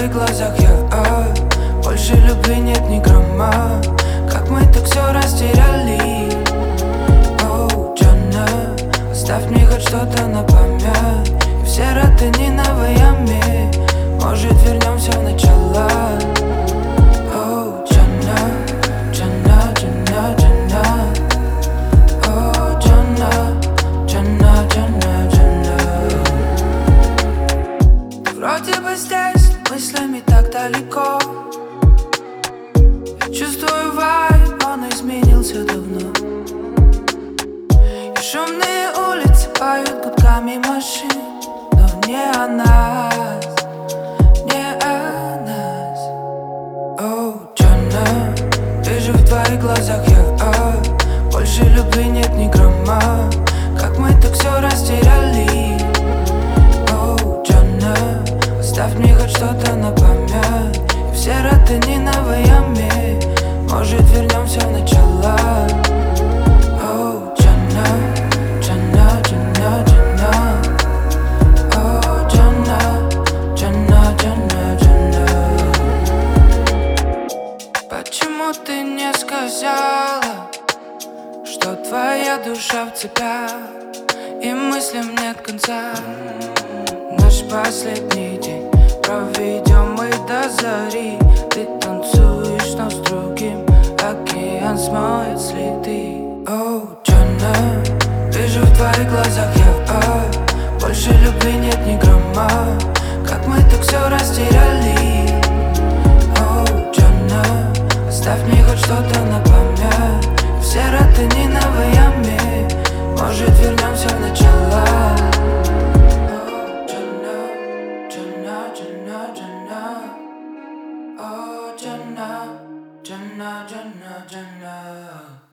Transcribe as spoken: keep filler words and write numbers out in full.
твоих глазах я а, больше любви нет ни грамма. Как мы так все растеряли. Оу, Джанна, оставь мне хоть что-то на память. И все ротани на Вайами. Может вернемся в начало. Оу, Джанна, Джанна, Джанна, Джанна. Оу, Джанна, Джанна, Джанна, Джанна. Ты вроде бы здесь, мыслями так далеко. Я чувствую вайб, он изменился давно. И шумные улицы поют гудками машин, но не о нас, не о нас. Оу, Джанна, вижу в твоих глазах я а, больше любви нет ни грамма. Как мы так все растеряли. Оу, Джанна, оставь мне хоть что-то на память. И все ротани на Вайами. Может вернемся в начало. Оу, Джанна, Джанна, Джанна, Джанна. Оу, Джанна, Джанна, Джанна, Джанна. Почему ты не сказала, что твоя душа в цепях и мыслям нет конца? Наш последний день проведем мы до зари. Ты танцуешь, но с другим океан смоет следы. Оу, Джанна, вижу в твоих глазах я а, больше любви нет ни грамма. Как мы так все растеряли. Оу, Джанна, оставь мне хоть что-то на память. Все ротани на Вайами. Может вернемся в начало. Oh, Jannah, Jannah, Jannah, Jannah.